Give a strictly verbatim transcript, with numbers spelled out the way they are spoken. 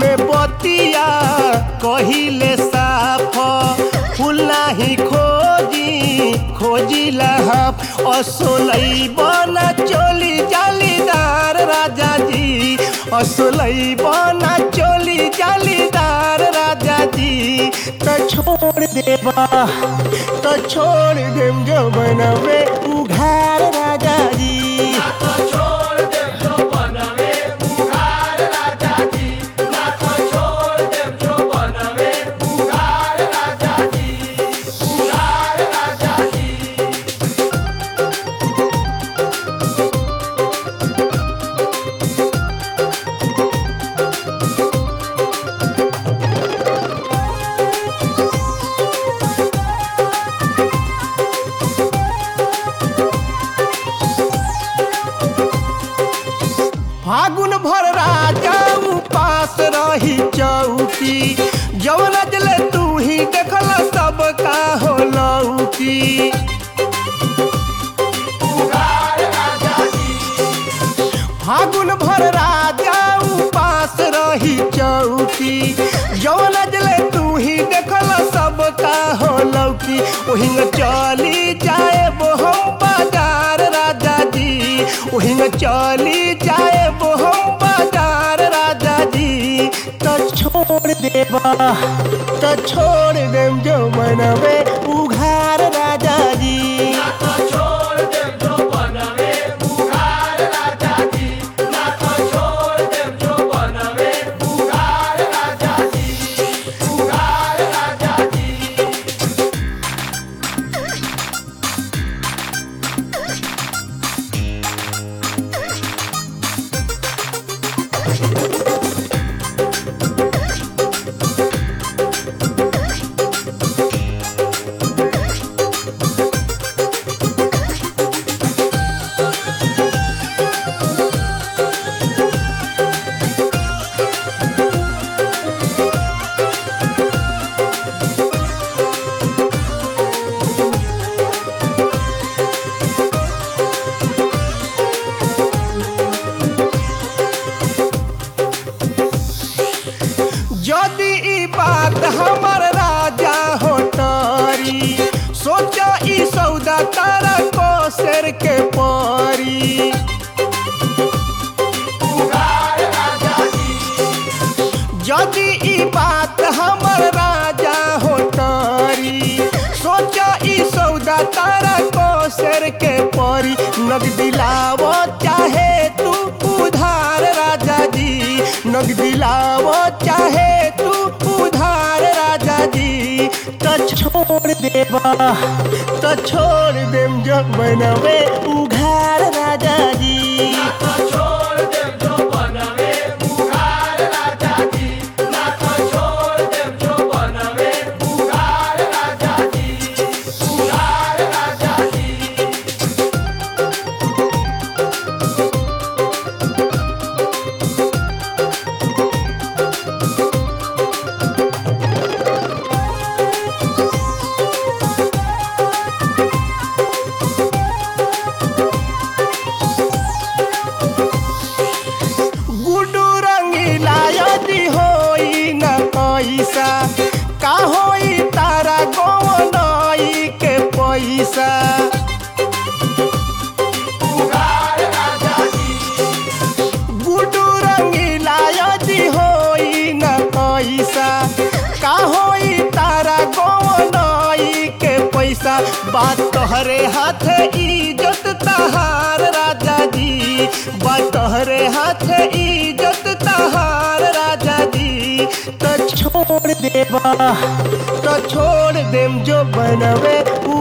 में बतिया कहिले साफ फूल नाही खोजी खोजी लहाफ असोलई बना चोली जालीदार राजा जी असोलई बना चोली जालीदार राजा जी तो छोड़ देबा तो छोड़ देम जो बनवे उघार राजा जी फागुन भर राजा उपास रही चौकी जवन जले तू ही देखल सब का हो लौकी फागुन भर राजा उपास रही चौकी जवन जले तू ही देखल सब का हो लौकी ओहिंग चली जाए वो हम बाजार राजा जी ओहिंग चली जाए हम बाजार राजा जी तो छोड़ देबा तो छोड़ देम जो मनवे उघार राजा जी यदि ई बात हमर राजा हो तारी सोचा ई सौदा तारा को शेर के पारी यदि ई बात हमर राजा हो तारी सोचा ई सौदा तारा को शेर के पारी नगदी लावो चाहे तू उधार राजा जी नगदी लावो चाहे तू उधार राजा जी तो छोड़ देबा तो छोड़ देम जो बनवे उघार राजा जी का होई तारा गोवनाई के पैसा गुडू रंगीला यदि होई न पैसा का होई तारा गोवनाई के पैसा बात तोहरे हाथ इज्जत तहार राजा जी बात तोहरे हाथ इज्जत तहार राजा जी तो छोड़ देबा तो छोड़ देम जो बनवे